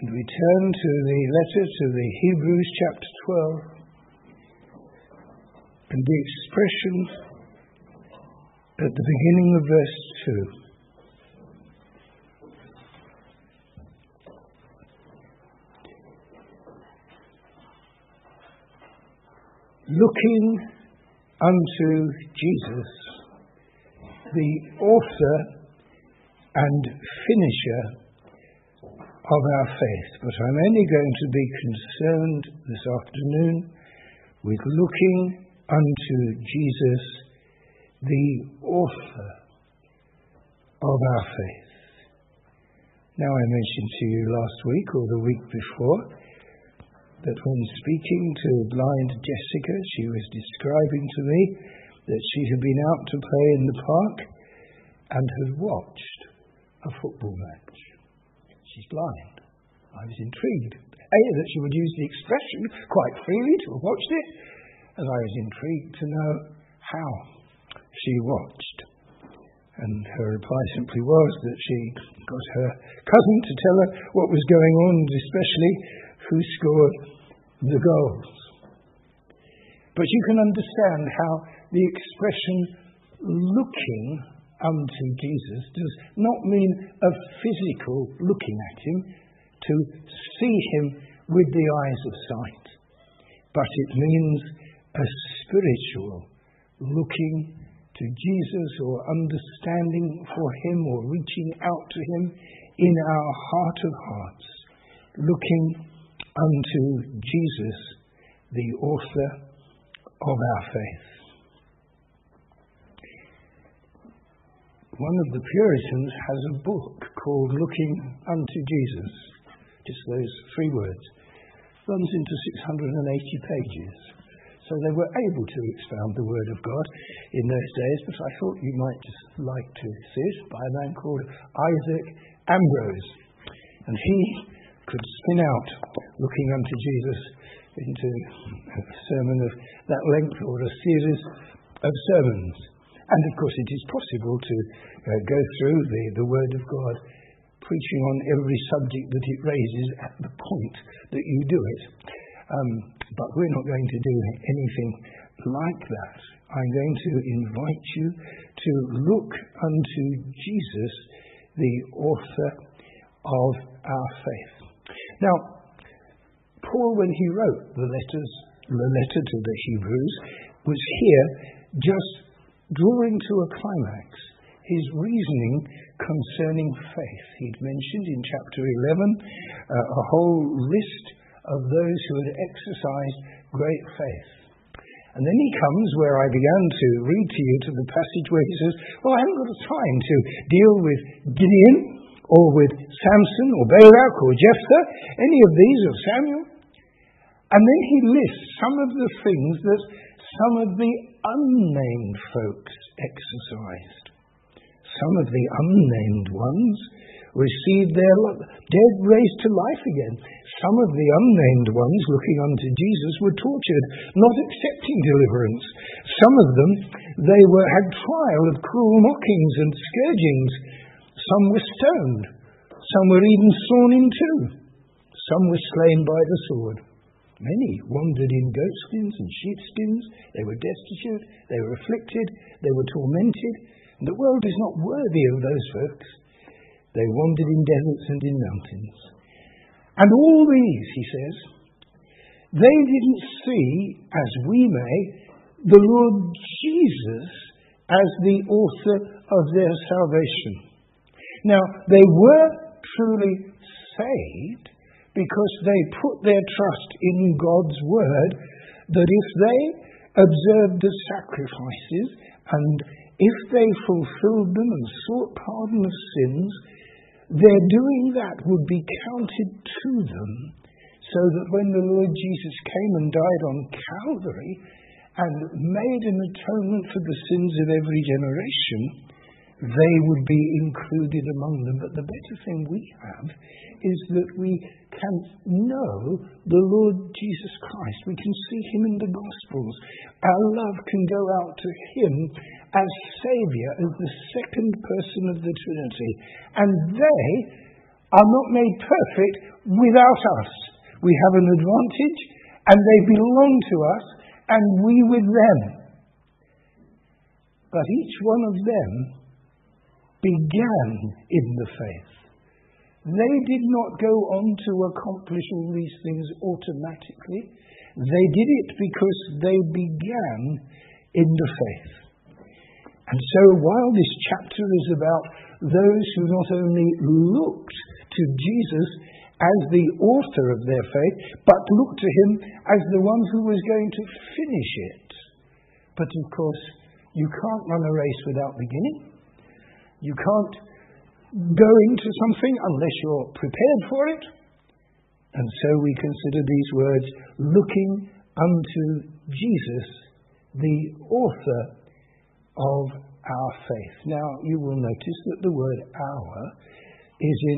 And we turn to the letter to the Hebrews chapter 12 and the expressions at the beginning of verse 2. Looking unto Jesus, the author and finisher of our faith. But I'm only going to be concerned this afternoon with looking unto Jesus, the author of our faith. Now, I mentioned to you last week or the week before that when speaking to blind Jessica, she was describing to me that she had been out to play in the park and had watched a football match. She's blind. I was intrigued. That she would use the expression quite freely to have watched it, and I was intrigued to know how she watched. And her reply simply was that she got her cousin to tell her what was going on, especially who scored the goals. But you can understand how the expression looking unto Jesus does not mean a physical looking at him, to see him with the eyes of sight, but it means a spiritual looking to Jesus, or understanding for him, or reaching out to him in our heart of hearts, looking unto Jesus, the author of our faith. One of the Puritans has a book called Looking Unto Jesus. Just those 3 words. Runs into 680 pages. So they were able to expound the Word of God in those days, but I thought you might just like to see it, by a man called Isaac Ambrose. And he could spin out Looking Unto Jesus into a sermon of that length, or a series of sermons. And of course it is possible to go through the Word of God, preaching on every subject that it raises at the point that you do it. But we're not going to do anything like that. I'm going to invite you to look unto Jesus, the author of our faith. Now, Paul, when he wrote the letter to the Hebrews, was here just drawing to a climax his reasoning concerning faith. He'd mentioned in chapter 11 a whole list of those who had exercised great faith. And then he comes where I began to read to you, to the passage where he says, well, I haven't got time to deal with Gideon, or with Samson, or Barak, or Jephthah, any of these, or Samuel. And then he lists some of the things that some of the unnamed folks exercised. Some of the unnamed ones received their dead raised to life again. Some of the unnamed ones, looking unto Jesus, were tortured, not accepting deliverance. Some of them, they had trial of cruel mockings and scourgings. Some were stoned. Some were even sawn in two. Some were slain by the sword. Many wandered in goatskins and sheepskins. They were destitute. They were afflicted. They were tormented. And the world is not worthy of those folks. They wandered in deserts and in mountains. And all these, he says, they didn't see, as we may, the Lord Jesus as the author of their salvation. Now, they were truly saved because they put their trust in God's word, that if they observed the sacrifices, and if they fulfilled them and sought pardon of sins, their doing that would be counted to them, so that when the Lord Jesus came and died on Calvary and made an atonement for the sins of every generation, they would be included among them. But the better thing we have is that we can know the Lord Jesus Christ. We can see him in the Gospels. Our love can go out to him as Saviour, as the second person of the Trinity. And they are not made perfect without us. We have an advantage, and they belong to us, and we with them. But each one of them began in the faith. They did not go on to accomplish all these things automatically. They did it because they began in the faith. And so while this chapter is about those who not only looked to Jesus as the author of their faith, but looked to him as the one who was going to finish it. But of course, you can't run a race without beginning. You can't go into something unless you're prepared for it. And so we consider these words, looking unto Jesus, the author of our faith. Now, you will notice that the word our is in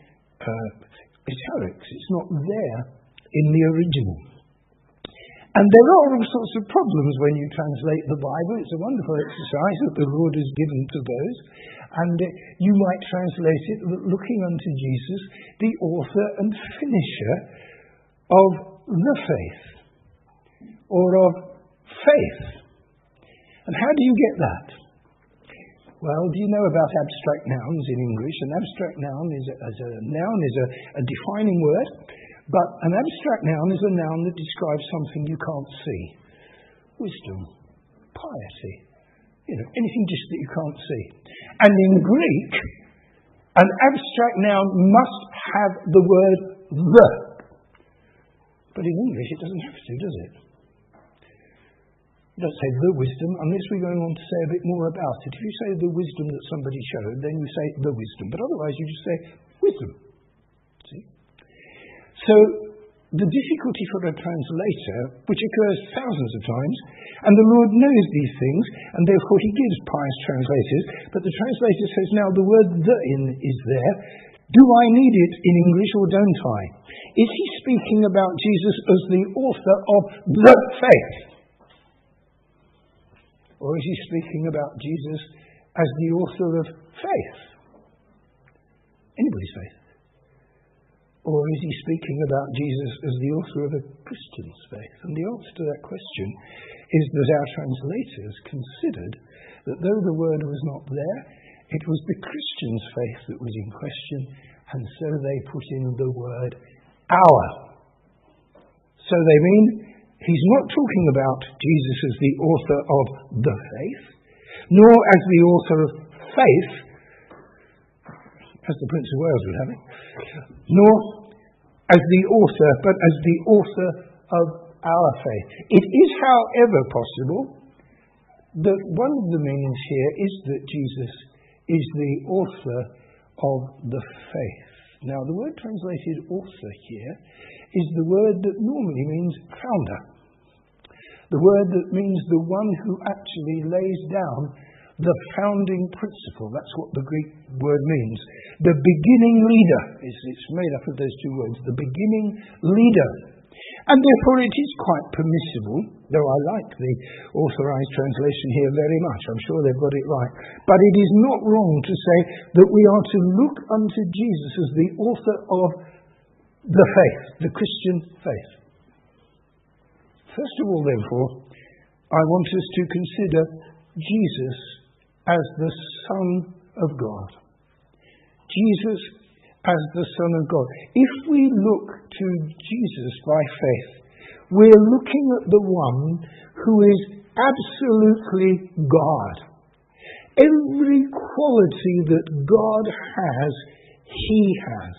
italics. It's not there in the original. And there are all sorts of problems when you translate the Bible. It's a wonderful exercise that the Lord has given to those. And you might translate it, looking unto Jesus, the author and finisher of the faith, or of faith. And how do you get that? Well, do you know about abstract nouns in English? An abstract noun is a defining word, but an abstract noun is a noun that describes something you can't see. Wisdom, piety, anything just that you can't see. And in Greek, an abstract noun must have the word the. But in English, it doesn't have to, does it? You don't say the wisdom unless we're going on to say a bit more about it. If you say the wisdom that somebody showed, then you say the wisdom. But otherwise, you just say wisdom. See? So, the difficulty for a translator, which occurs thousands of times, and the Lord knows these things, and therefore he gives pious translators, but the translator says, now the word the in is there. Do I need it in English or don't I? Is he speaking about Jesus as the author of the faith? Or is he speaking about Jesus as the author of faith? Anybody's faith. Or is he speaking about Jesus as the author of a Christian's faith? And the answer to that question is that our translators considered that though the word was not there, it was the Christian's faith that was in question, and so they put in the word our. So they mean he's not talking about Jesus as the author of the faith, nor as the author of faith, as the Prince of Wales would have it, nor as the author, but as the author of our faith. It is, however, possible that one of the meanings here is that Jesus is the author of the faith. Now, the word translated author here is the word that normally means founder. The word that means the one who actually lays down the founding principle. That's what the Greek word means. The beginning leader. It's made up of those two words. The beginning leader. And therefore it is quite permissible, though I like the authorized translation here very much. I'm sure they've got it right. But it is not wrong to say that we are to look unto Jesus as the author of the faith, the Christian faith. First of all, therefore, I want us to consider Jesus as the Son of God. Jesus as the Son of God. If we look to Jesus by faith, we're looking at the one who is absolutely God. Every quality that God has, he has.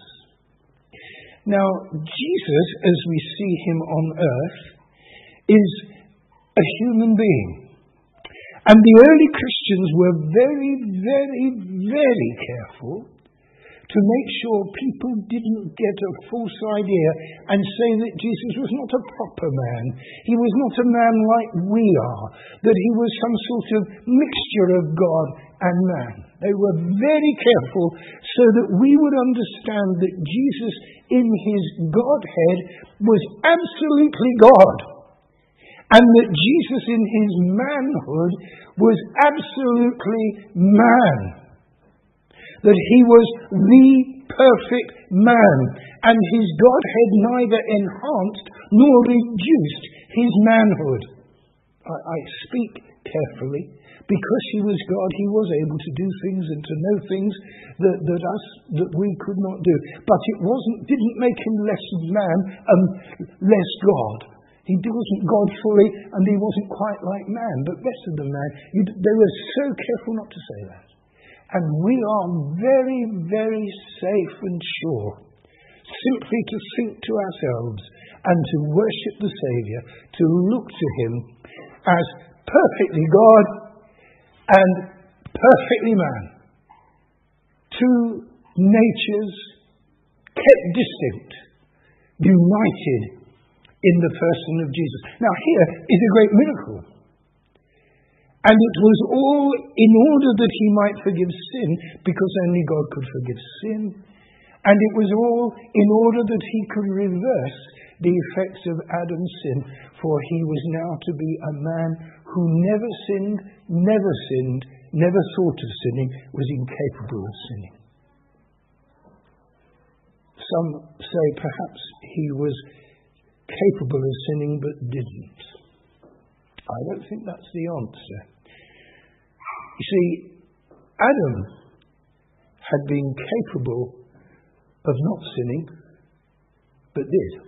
Now, Jesus, as we see him on earth, is a human being. And the early Christians were very, very, very careful to make sure people didn't get a false idea and say that Jesus was not a proper man. He was not a man like we are, that he was some sort of mixture of God and man. They were very careful so that we would understand that Jesus in his Godhead was absolutely God, and that Jesus in his manhood was absolutely man. that he was the perfect man, and his Godhead neither enhanced nor reduced his manhood. I speak carefully. Because he was God, he was able to do things and to know things that we could not do. But it didn't make him less man and less God. He wasn't God fully, and he wasn't quite like man, but better than man. They were so careful not to say that. And we are very, very safe and sure simply to think to ourselves and to worship the Saviour, to look to him as perfectly God and perfectly man. Two natures kept distinct, united in the person of Jesus. Now here is a great miracle. And it was all in order that he might forgive sin, because only God could forgive sin. And it was all in order that he could reverse the effects of Adam's sin, for he was now to be a man who never sinned, never thought of sinning, was incapable of sinning. Some say perhaps he was capable of sinning but didn't. I don't think that's the answer. You see, Adam had been capable of not sinning, but did.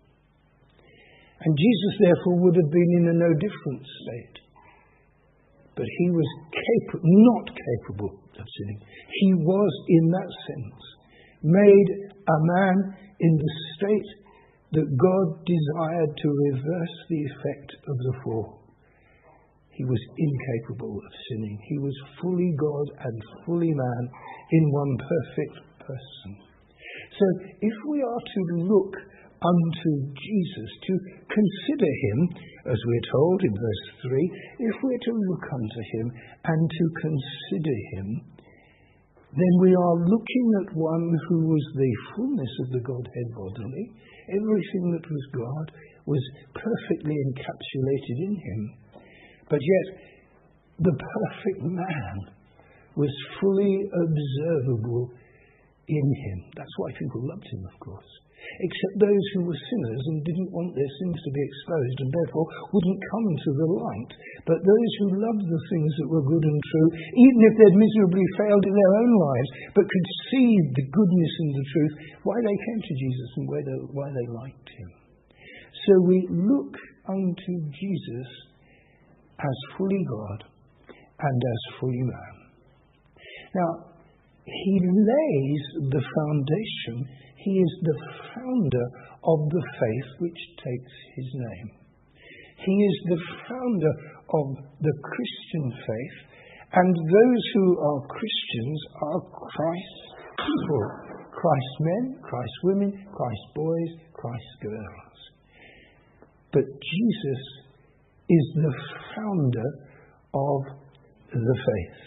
And Jesus, therefore, would have been in a no different state. But he was not capable of sinning. He was, in that sense, made a man in the state that God desired to reverse the effect of the fall. He was incapable of sinning. He was fully God and fully man in one perfect person. So if we are to look unto Jesus, to consider him, as we're told in verse 3, if we're to look unto him and to consider him, then we are looking at one who was the fullness of the Godhead bodily. Everything that was God was perfectly encapsulated in him. But yet, the perfect man was fully observable in him. That's why people loved him, of course. Except those who were sinners and didn't want their sins to be exposed and therefore wouldn't come to the light. But those who loved the things that were good and true, even if they'd miserably failed in their own lives, but could see the goodness and the truth, why they came to Jesus and why they liked him. So we look unto Jesus as fully God and as fully man. Now, he lays the foundation. He is the founder of the faith which takes his name. He is the founder of the Christian faith, and those who are Christians are Christ's people. Christ men, Christ women, Christ boys, Christ girls. But Jesus is the founder of the faith.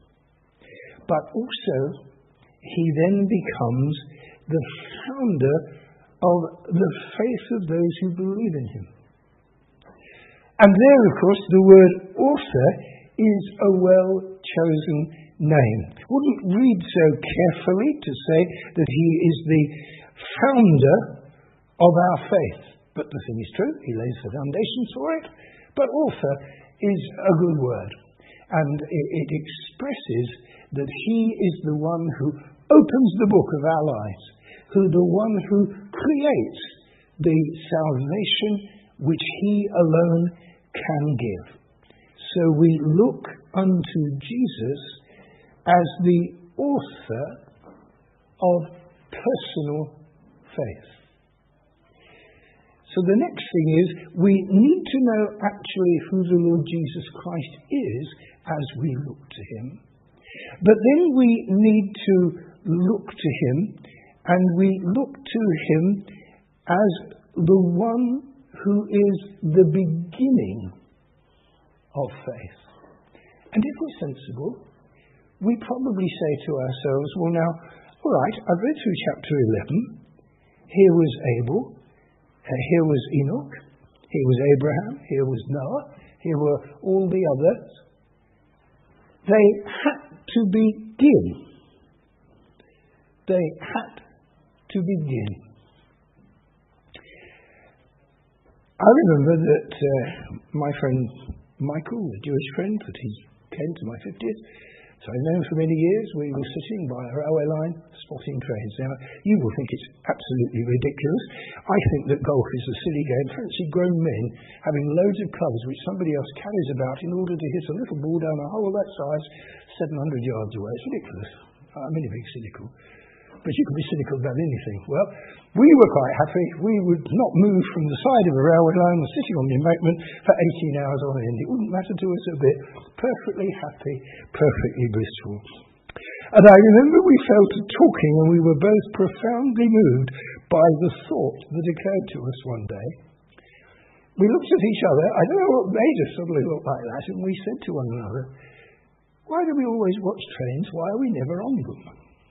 But also, he then becomes the founder of the faith of those who believe in him. And there, of course, the word author is a well-chosen name. Wouldn't read so carefully to say that he is the founder of our faith. But the thing is true, he lays the foundations for it. But author is a good word. And it expresses that he is the one who opens the book of our lives, the one who creates the salvation which he alone can give. So we look unto Jesus as the author of personal faith. So the next thing is, we need to know actually who the Lord Jesus Christ is as we look to him. But then we need to look to him, and we look to him as the one who is the beginning of faith. And if we're sensible, we probably say to ourselves, well now, all right, I've read through chapter 11. Here was Abel. Here was Enoch. Here was Abraham. Here was Noah. Here were all the others. They had to begin they had to begin. I remember that my friend Michael, the Jewish friend, that he came to my 50th, so I've known for many years, we were sitting by a railway line spotting trains. Now, you will think it's absolutely ridiculous. I think that golf is a silly game. Fancy grown men having loads of clubs which somebody else carries about in order to hit a little ball down a hole that size 700 yards away. It's ridiculous. I'm only being cynical. But you can be cynical about anything. Well, we were quite happy. We would not move from the side of a railway line or sitting on the embankment for 18 hours on end. It wouldn't matter to us a bit. Perfectly happy, perfectly blissful. And I remember we fell to talking, and we were both profoundly moved by the thought that occurred to us one day. We looked at each other. I don't know what made us suddenly look like that, and we said to one another, why do we always watch trains? Why are we never on them?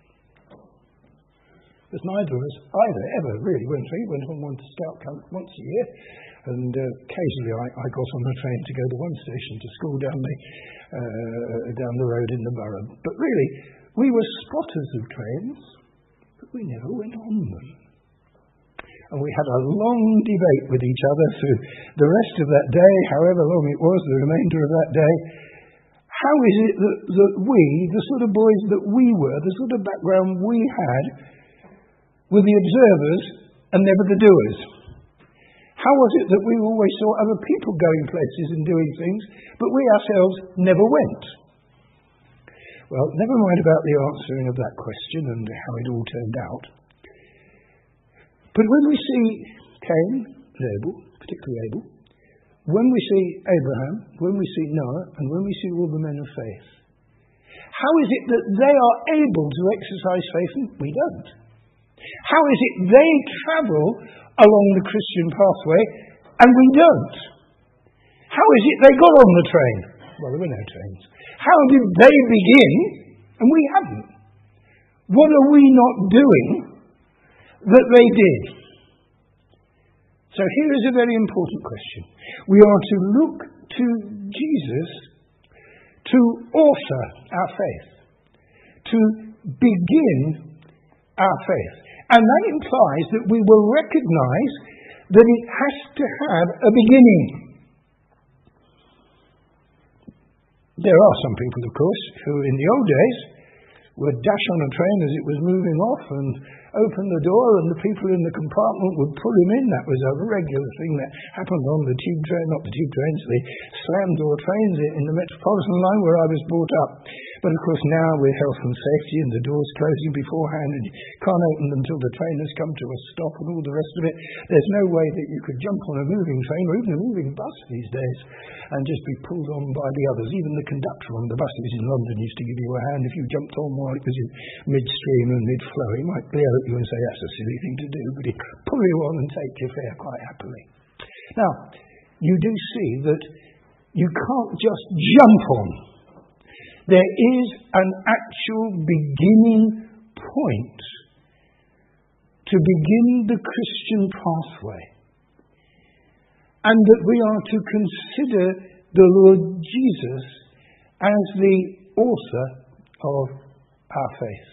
Because neither of us either ever really went through. Went on one scout camp once a year, and occasionally I got on the train to go to one station to school down the road in the borough. But really, we were spotters of trains, but we never went on them. And we had a long debate with each other through the rest of that day, however long it was, the remainder of that day. How is it that we, the sort of boys that we were, the sort of background we had, were the observers and never the doers? How was it that we always saw other people going places and doing things, but we ourselves never went? Well, never mind about the answering of that question and how it all turned out. But when we see Cain and Abel, particularly Abel, when we see Abraham, when we see Noah, and when we see all the men of faith, how is it that they are able to exercise faith and we don't? How is it they travel along the Christian pathway and we don't? How is it they got on the train? Well, there were no trains. How did they begin and we haven't? What are we not doing that they did? So here is a very important question. We are to look to Jesus to author our faith, to begin our faith. And that implies that we will recognize that it has to have a beginning. There are some people, of course, who in the old days would dash on a train as it was moving off and open the door and the people in the compartment would pull him in. That was a regular thing that happened on the tube train, not the tube trains, the slam door trains in the Metropolitan line where I was brought up. But of course now with health and safety and the doors closing beforehand and you can't open them until the train has come to a stop and all the rest of it, there's no way that you could jump on a moving train or even a moving bus these days and just be pulled on by the others. Even the conductor on the buses in London used to give you a hand if you jumped on while it was in midstream and mid-flow. He might glare at you and say that's a silly thing to do, but he'd pull you on and take your fare quite happily. Now, you do see that you can't just jump on. There is an actual beginning point to begin the Christian pathway. And that we are to consider the Lord Jesus as the author of our faith.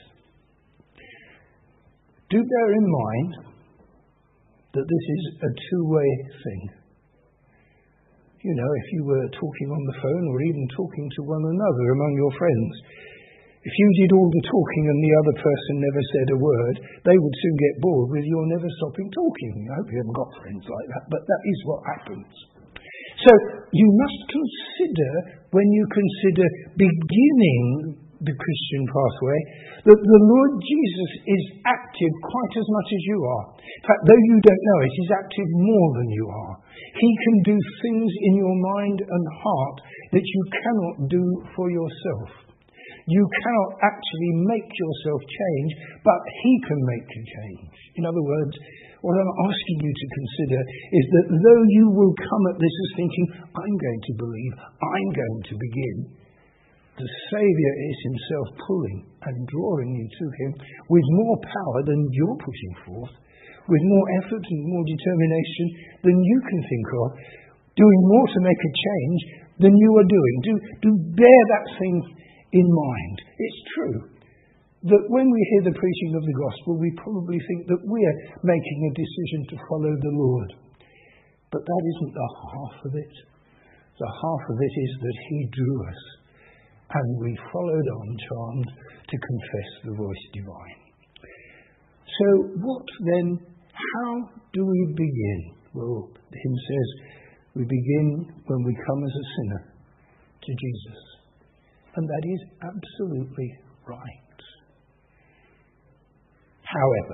Do bear in mind that this is a two-way thing. You know, if you were talking on the phone or even talking to one another among your friends, if you did all the talking and the other person never said a word, they would soon get bored with your never stopping talking. I hope you haven't got friends like that, but that is what happens. So you must consider, when you consider beginning the Christian pathway, that the Lord Jesus is active quite as much as you are. In fact, though you don't know it, he's active more than you are. He can do things in your mind and heart that you cannot do for yourself. You cannot actually make yourself change, but he can make you change. In other words, what I'm asking you to consider is that though you will come at this as thinking, I'm going to believe, I'm going to begin, the Saviour is himself pulling and drawing you to him with more power than you're putting forth, with more effort and more determination than you can think of, doing more to make a change than you are doing. Do bear that thing in mind. It's true. that when we hear the preaching of the gospel, we probably think that we're making a decision to follow the Lord. But that isn't the half of it. The half of it is that he drew us, and we followed on, charmed to confess the voice divine. So what then, how do we begin? Well, the hymn says, we begin when we come as a sinner to Jesus. And that is absolutely right. However,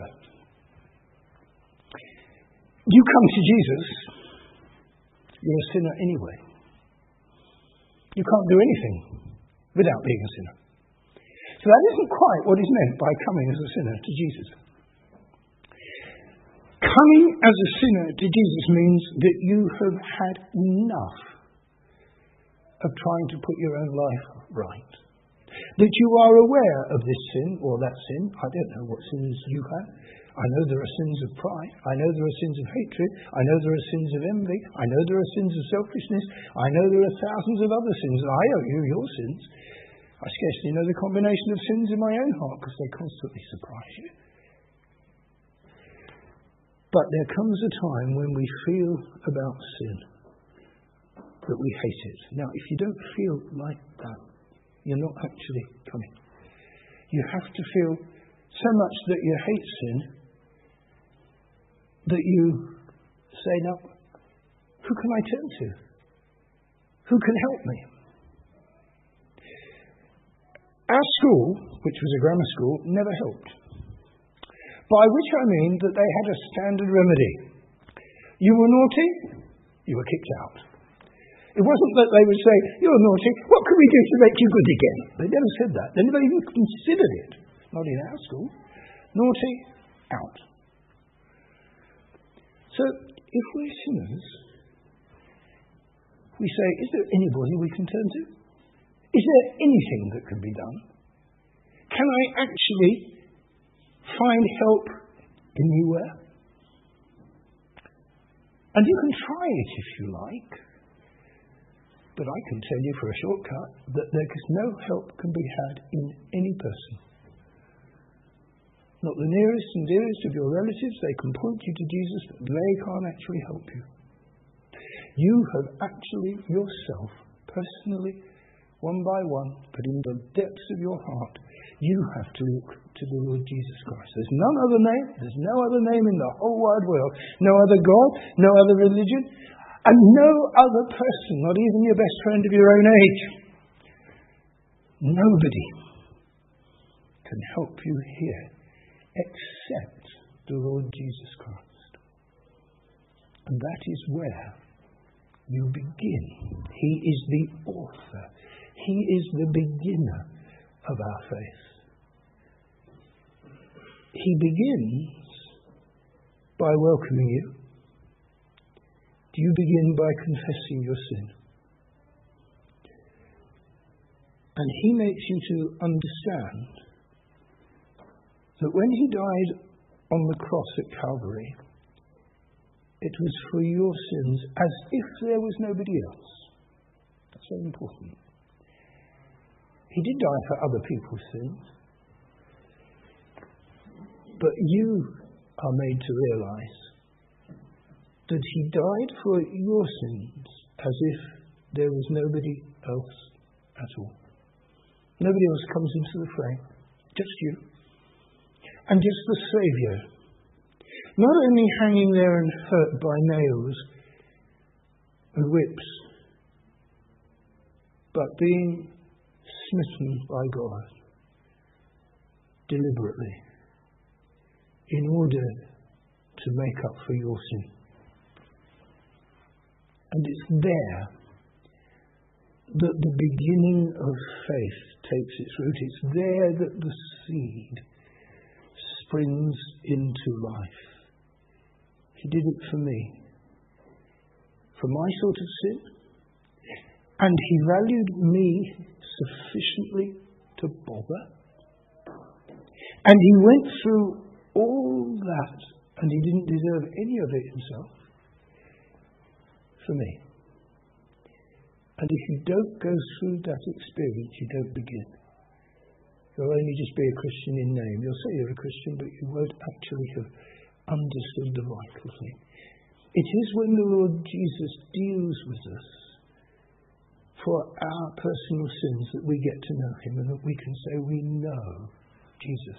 you come to Jesus, you're a sinner anyway. You can't do anything without being a sinner. So that isn't quite what is meant by coming as a sinner to Jesus. Coming as a sinner to Jesus means that you have had enough of trying to put your own life right. That you are aware of this sin or that sin. I don't know what sins you have. I know there are sins of pride. I know there are sins of hatred. I know there are sins of envy. I know there are sins of selfishness. I know there are thousands of other sins. And I owe you your sins. I scarcely know the combination of sins in my own heart because they constantly surprise you. But there comes a time when we feel about sin that we hate it. Now, if you don't feel like that, you're not actually coming. You have to feel so much that you hate sin that you say, now, who can I turn to? Who can help me? Our school, which was a grammar school, never helped. By which I mean that they had a standard remedy. You were naughty, you were kicked out. It wasn't that they would say, you're naughty, what can we do to make you good again? They never said that. They never even considered it. Not in our school. Naughty, out. So, if we're sinners, we say, is there anybody we can turn to? Is there anything that can be done? Can I actually find help anywhere? And you can try it if you like. But I can tell you for a shortcut that no help can be had in any person. Not the nearest and dearest of your relatives. They can point you to Jesus, but they can't actually help you. You have actually yourself, personally, one by one, but in the depths of your heart, you have to look to the Lord Jesus Christ. There's none other name. There's no other name in the whole wide world. No other God, no other religion, and no other person, not even your best friend of your own age. Nobody can help you here except the Lord Jesus Christ. And that is where you begin. He is the author. He is the beginner of our faith. He begins by welcoming you. Do you begin by confessing your sin? And he makes you to understand that when he died on the cross at Calvary, it was for your sins as if there was nobody else. That's very important. He did die for other people's sins. But you are made to realize that he died for your sins as if there was nobody else at all. Nobody else comes into the frame. Just you. And just the Saviour. Not only hanging there and hurt by nails and whips, but being smitten by God deliberately in order to make up for your sin. And it's there that the beginning of faith takes its root. It's there that the seed springs into life. He did it for me, for my sort of sin, and he valued me sufficiently to bother. And he went through all that, and he didn't deserve any of it himself, for me. And if you don't go through that experience, you don't begin. You'll only just be a Christian in name. You'll say you're a Christian, but you won't actually have understood the vital thing. It is when the Lord Jesus deals with us for our personal sins that we get to know him and that we can say we know Jesus.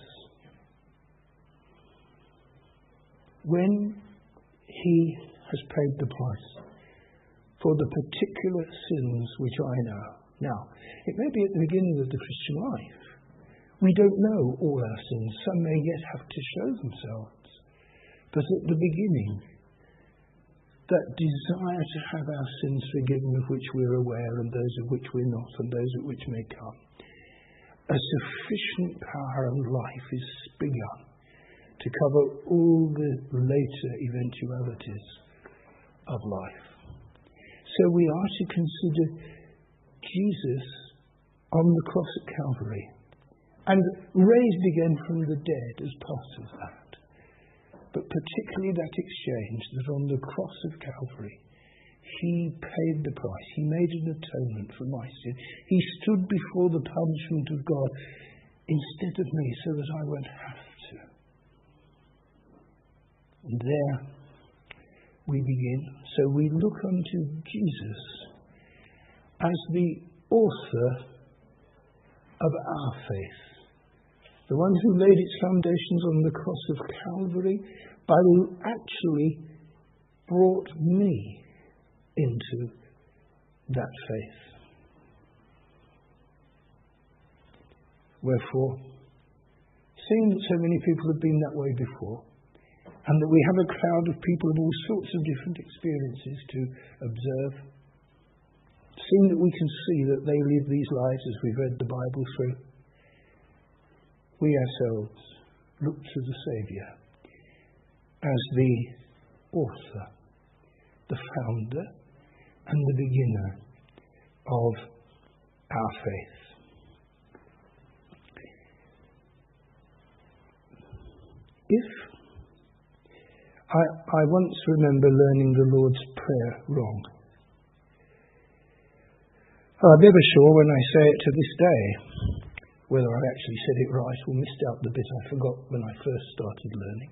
When he has paid the price for the particular sins which I know. Now, it may be at the beginning of the Christian life. We don't know all our sins. Some may yet have to show themselves. But at the beginning, that desire to have our sins forgiven of which we're aware and those of which we're not and those of which may come, a sufficient power and life is begun to cover all the later eventualities of life. So we are to consider Jesus on the cross at Calvary and raised again from the dead as part of that. But particularly that exchange that on the cross of Calvary, he paid the price. He made an atonement for my sin. He stood before the punishment of God instead of me so that I won't have to. And there we begin. So we look unto Jesus as the author of our faith. The one who laid its foundations on the cross of Calvary, but who actually brought me into that faith. Wherefore, seeing that so many people have been that way before, and that we have a crowd of people of all sorts of different experiences to observe, seeing that we can see that they live these lives as we've read the Bible through, we ourselves look to the Saviour as the author, the founder, and the beginner of our faith. I once remember learning the Lord's Prayer wrong. I'm never sure when I say it to this day whether I actually said it right or missed out the bit I forgot when I first started learning.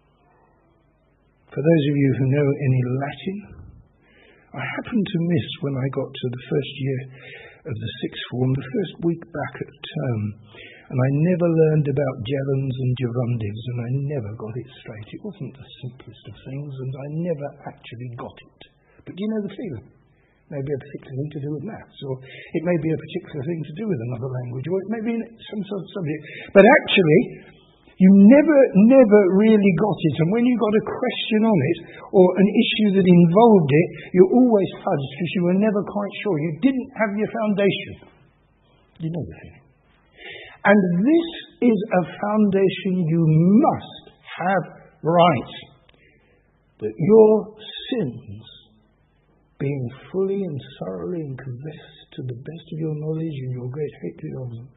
For those of you who know any Latin, I happened to miss when I got to the first year of the sixth form, the first week back at term, and I never learned about gerunds and gerundives, and I never got it straight. It wasn't the simplest of things, and I never actually got it. But do you know the feeling? Maybe a particular thing to do with maths, or it may be a particular thing to do with another language, or it may be some sort of subject. But actually, you never really got it. And when you got a question on it, or an issue that involved it, you always fudged because you were never quite sure. You didn't have your foundation. You know the feeling. And this is a foundation you must have right. That your sins, being fully and thoroughly and confessed to the best of your knowledge and your great hatred of them,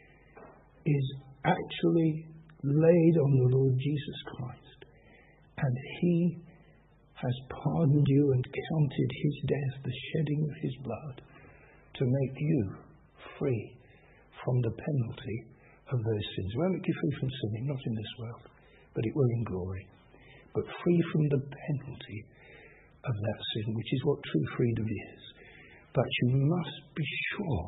is actually laid on the Lord Jesus Christ. And he has pardoned you and counted his death, the shedding of his blood, to make you free from the penalty of those sins. It won't make you free from sinning, not in this world, but it will in glory. But free from the penalty of that sin, which is what true freedom is. But you must be sure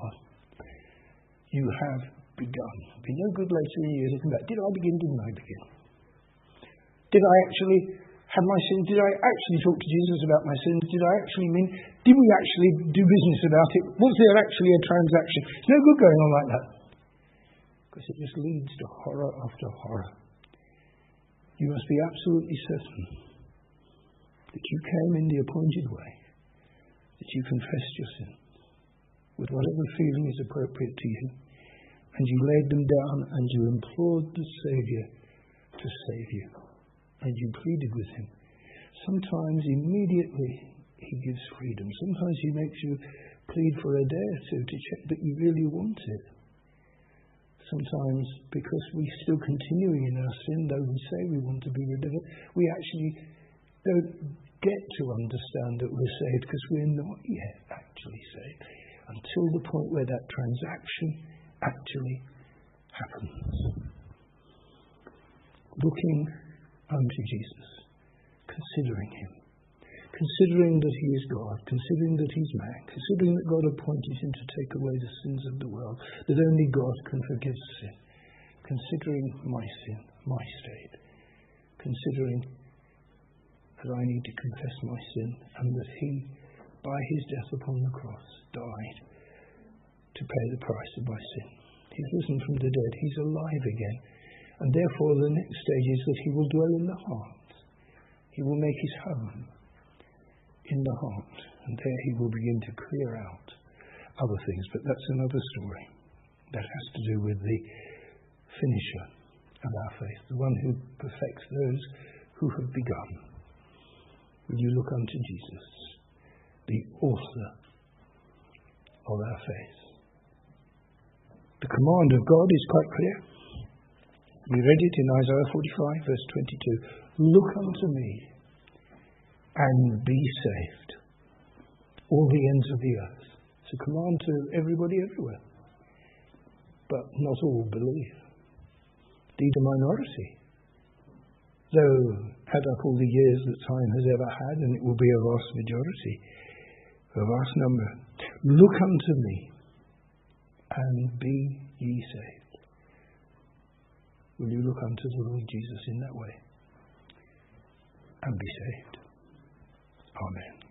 you have begun. It'd be no good later in the year looking back. Did I begin? Didn't I begin? Did I actually have my sins? Did I actually talk to Jesus about my sins? Did I actually mean? Did we actually do business about it? Was there actually a transaction? It's no good going on like that, because it just leads to horror after horror. You must be absolutely certain that you came in the appointed way, that you confessed your sins with whatever feeling is appropriate to you, and you laid them down and you implored the Saviour to save you, and you pleaded with him. Sometimes immediately he gives freedom. Sometimes he makes you plead for a day or two to check that you really want it. Sometimes, because we're still continuing in our sin, though we say we want to be rid of it, we actually don't get to understand that we're saved because we're not yet actually saved until the point where that transaction actually happens. Looking unto Jesus, considering him, considering that he is God, considering that he's man, considering that God appointed him to take away the sins of the world, that only God can forgive sin, considering my sin, my state, considering that I need to confess my sin and that he, by his death upon the cross, died to pay the price of my sin. He's risen from the dead. He's alive again. And therefore the next stage is that he will dwell in the heart. He will make his home in the heart. And there he will begin to clear out other things. But that's another story. That has to do with the finisher of our faith, the one who perfects those who have begun. Will you look unto Jesus, the author of our faith? The command of God is quite clear. We read it in Isaiah 45, verse 22. Look unto me and be saved, all the ends of the earth. It's a command to everybody everywhere. But not all believe. Indeed, a minority. Though add up all the years that time has ever had, and it will be a vast majority, a vast number. Look unto me and be ye saved. Will you look unto the Lord Jesus in that way and be saved? Amen.